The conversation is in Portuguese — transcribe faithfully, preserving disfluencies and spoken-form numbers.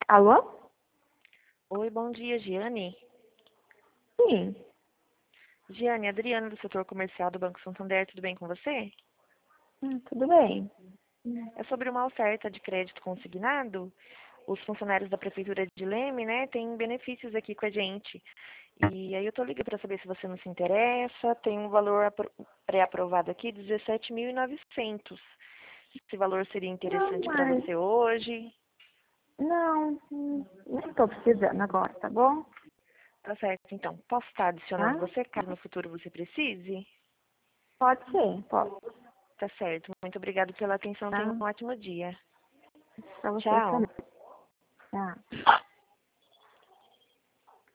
Alô? Oi, bom dia, Giane. Sim. Giane, Adriana do setor comercial do Banco Santander, tudo bem com você? Hum, tudo bem. É sobre uma oferta de crédito consignado. Os funcionários da Prefeitura de Leme, né, têm benefícios aqui com a gente. E aí eu tô ligando para saber se você não se interessa. Tem um valor apro- pré-aprovado aqui, dezessete mil e novecentos. Esse valor seria Não, interessante para mas... você hoje? Não, hum, nem estou precisando agora, tá bom? Tá certo, então. Posso estar adicionando Tá? você, caso no futuro você precise? Pode ser, pode. Tá certo. Muito obrigada pela atenção. Tenha Tá? um ótimo dia. Pra vocês Tchau. também. Tá.